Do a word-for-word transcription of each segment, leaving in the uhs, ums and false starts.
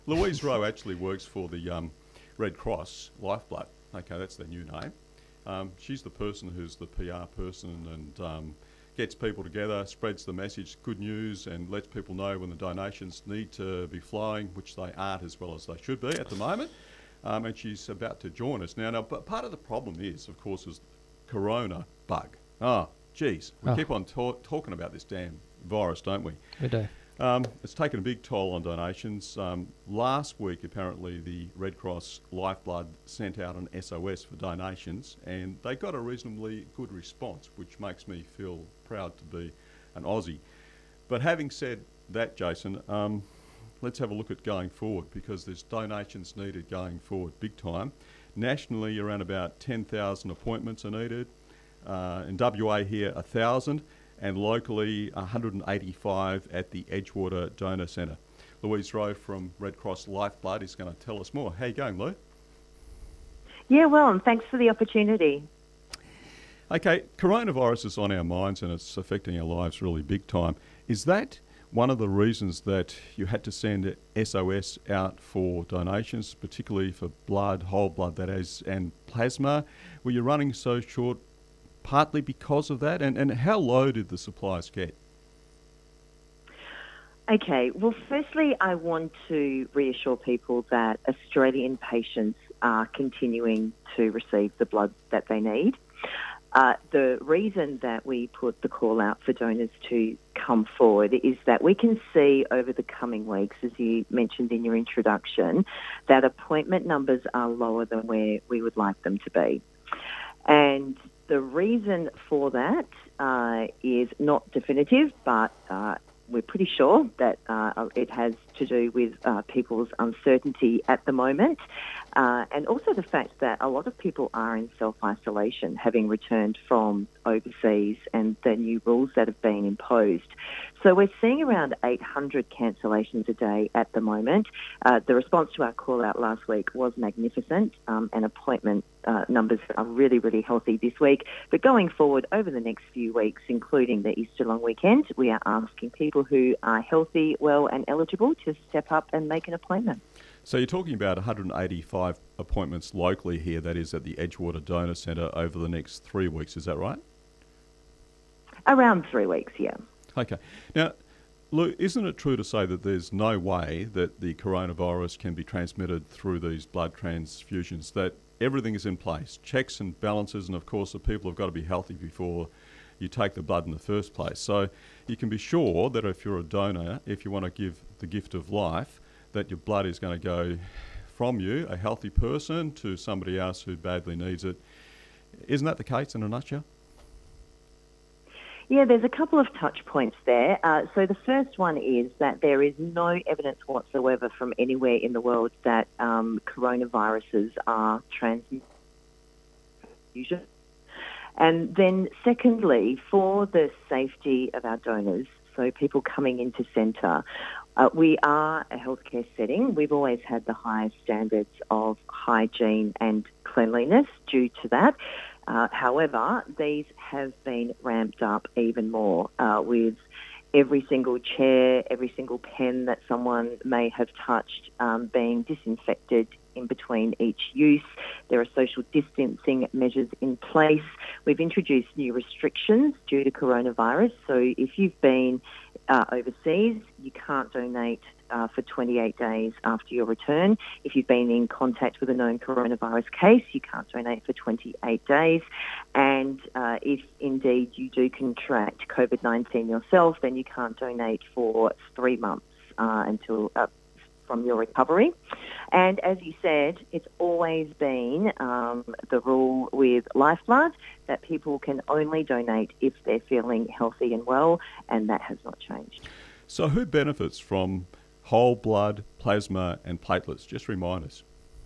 Louise Rowe actually works for the um, Red Cross Lifeblood. Okay, that's their new name. Um, she's the person who's the P R person and um, gets people together, spreads the message, good news, and lets people know when the donations need to be flowing, which they aren't as well as they should be at the moment. Um, and she's about to join us now. Now, but part of the problem is, of course, is corona bug. Oh, geez, we Oh. keep on ta- talking about this damn virus, don't we? We do. Um, it's taken a big toll on donations. Um, last week, apparently, the Red Cross Lifeblood sent out an S O S for donations, and they got a reasonably good response, which makes me feel proud to be an Aussie. But having said that, Jason, um, let's have a look at going forward, because there's donations needed going forward big time. Nationally, around about ten thousand appointments are needed. Uh, in W A here, one thousand. And locally, one hundred eighty-five at the Edgewater Donor Centre. Louise Rowe from Red Cross Lifeblood is going to tell us more. How you going, Lou? Yeah, well, and thanks for the opportunity. Okay, coronavirus is on our minds and it's affecting our lives really big time. Is that one of the reasons that you had to send S O S out for donations, particularly for blood, whole blood that is, and plasma? Were you running so short partly because of that? And, and how low did the supplies get? Okay, well, firstly, I want to reassure people that Australian patients are continuing to receive the blood that they need. Uh, the reason that we put the call out for donors to come forward is that we can see over the coming weeks, as you mentioned in your introduction, that appointment numbers are lower than where we would like them to be. And the reason for that uh, is not definitive, but uh, we're pretty sure that uh, it has to do with uh, people's uncertainty at the moment, uh, and also the fact that a lot of people are in self-isolation, having returned from overseas and the new rules that have been imposed. So we're seeing around eight hundred cancellations a day at the moment. Uh, the response to our call out last week was magnificent, um, and appointment uh, numbers are really, really healthy this week. But going forward over the next few weeks, including the Easter long weekend, we are asking people who are healthy, well and eligible to step up and make an appointment. So you're talking about one hundred eighty-five appointments locally here, that is at the Edgewater Donor Centre over the next three weeks, is that right? Around three weeks, yeah. Okay. Now, Lou, isn't it true to say that there's no way that the coronavirus can be transmitted through these blood transfusions, that everything is in place, checks and balances, and of course the people have got to be healthy before you take the blood in the first place. So you can be sure that if you're a donor, if you want to give the gift of life, that your blood is going to go from you, a healthy person, to somebody else who badly needs it. Isn't that the case in a nutshell? Yeah, there's a couple of touch points there. Uh, so the first one is that there is no evidence whatsoever from anywhere in the world that um, coronaviruses are transmitted. And then secondly, for the safety of our donors, so people coming into centre, uh, we are a healthcare setting. We've always had the highest standards of hygiene and cleanliness due to that. Uh, however, these have been ramped up even more uh, with every single chair, every single pen that someone may have touched um, being disinfected in between each use. There are social distancing measures in place. We've introduced new restrictions due to coronavirus. So if you've been uh, overseas, you can't donate uh, for twenty-eight days after your return. If you've been in contact with a known coronavirus case, you can't donate for twenty-eight days. And uh, if indeed you do contract COVID nineteen yourself, then you can't donate for three months uh, until uh, from your recovery. And as you said, it's always been um, the rule with Lifeblood that people can only donate if they're feeling healthy and well, and that has not changed. So who benefits from whole blood, plasma and platelets? Just remind us.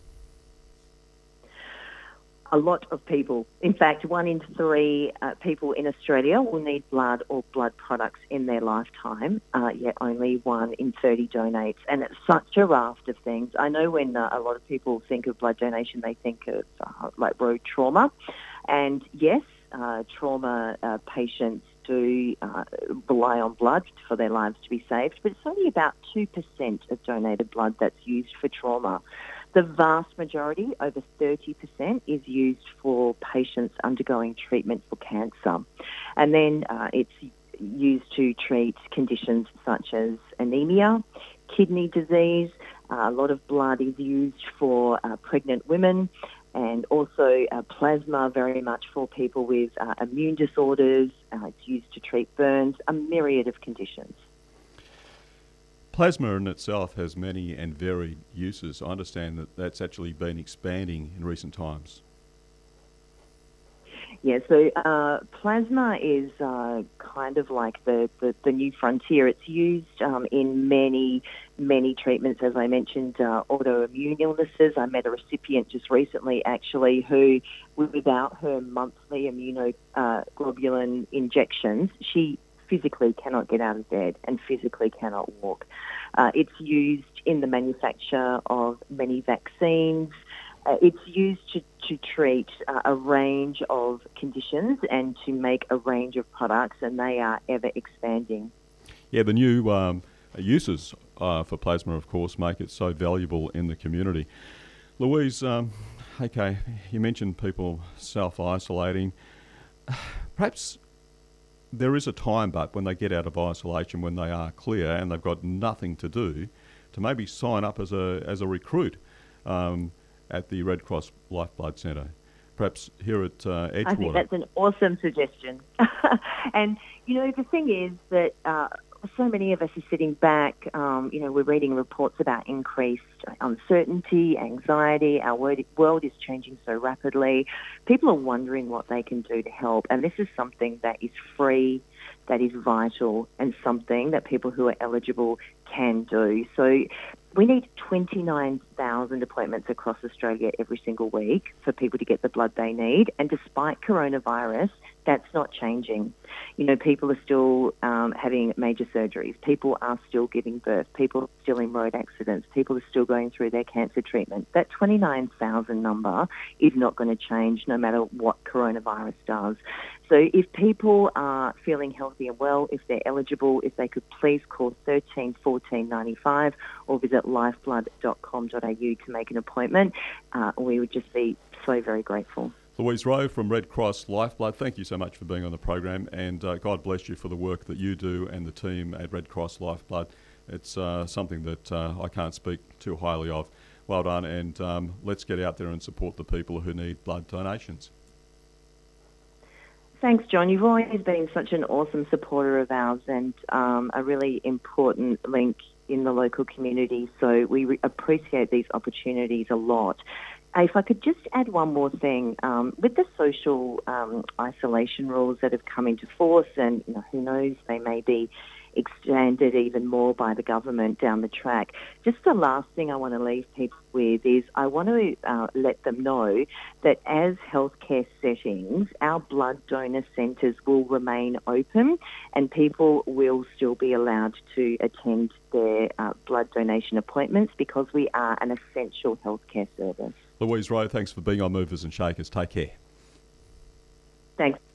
A lot of people. In fact, one in three uh, people in Australia will need blood or blood products in their lifetime, uh, yet only one in thirty donates. And it's such a raft of things. I know when uh, a lot of people think of blood donation, they think of uh, like road trauma. And yes, uh, trauma uh, patients do uh, rely on blood for their lives to be saved, but it's only about two percent of donated blood that's used for trauma. The vast majority, over thirty percent, is used for patients undergoing treatment for cancer. And then uh, it's used to treat conditions such as anemia, kidney disease. Uh, a lot of blood is used for uh, pregnant women, and also uh, plasma very much for people with uh, immune disorders. Uh, it's used to treat burns, a myriad of conditions. Plasma in itself has many and varied uses. I understand that that's actually been expanding in recent times. Yeah, so uh, plasma is uh, kind of like the, the, the new frontier. It's used um, in many, many treatments, as I mentioned, uh, autoimmune illnesses. I met a recipient just recently, actually, who, without her monthly immunoglobulin injections, she physically cannot get out of bed and physically cannot walk. Uh, it's used in the manufacture of many vaccines. Uh, it's used to, to treat uh, a range of conditions and to make a range of products, and they are ever expanding. Yeah, the new um, uses uh, for plasma, of course, make it so valuable in the community. Louise, um, okay, you mentioned people self-isolating. Perhaps there is a time, but when they get out of isolation, when they are clear and they've got nothing to do, to maybe sign up as a as a recruit um, at the Red Cross Lifeblood Centre, perhaps here at uh, Edgewater. I think that's an awesome suggestion. And, you know, the thing is that uh, so many of us are sitting back, um, you know, we're reading reports about increased uncertainty, anxiety. Our world is changing so rapidly. People are wondering what they can do to help. And this is something that is free, that is vital, and something that people who are eligible can do. So we need twenty-nine thousand appointments across Australia every single week for people to get the blood they need. And despite coronavirus, that's not changing. You know, people are still um, having major surgeries. People are still giving birth. People are still in road accidents. People are still going through their cancer treatment. That twenty-nine thousand number is not going to change no matter what coronavirus does. So if people are feeling healthy and well, if they're eligible, if they could please call thirteen fourteen ninety-five or visit lifeblood dot com dot a u to make an appointment, uh, we would just be so very grateful. Louise Rowe from Red Cross Lifeblood, thank you so much for being on the program, and uh, God bless you for the work that you do and the team at Red Cross Lifeblood. It's uh, something that uh, I can't speak too highly of. Well done, and um, let's get out there and support the people who need blood donations. Thanks, John. You've always been such an awesome supporter of ours and um, a really important link in the local community, so we re- appreciate these opportunities a lot. If I could just add one more thing, um, with the social um, isolation rules that have come into force, and you know, who knows, they may be expanded even more by the government down the track. Just the last thing I want to leave people with is I want to uh, let them know that as healthcare settings, our blood donor centres will remain open and people will still be allowed to attend their uh, blood donation appointments because we are an essential healthcare service. Louise Rowe, thanks for being on Movers and Shakers. Take care. Thanks.